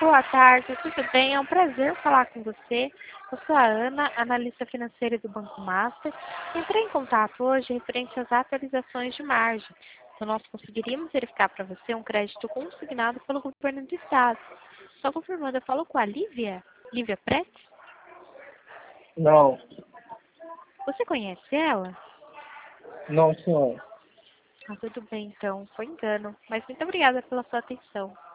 boa tarde, tudo bem? É um prazer falar com você. Eu sou a Ana, analista financeira do Banco Master. Entrei em contato hoje referente às atualizações de margem. Então, nós conseguiríamos verificar para você um crédito consignado pelo governo do estado. Só confirmando, eu falo com a Lívia? Lívia Pretz? Não, Você conhece ela? não, senhor. Ah, tudo bem, então. Foi engano. Mas muito obrigada pela sua atenção.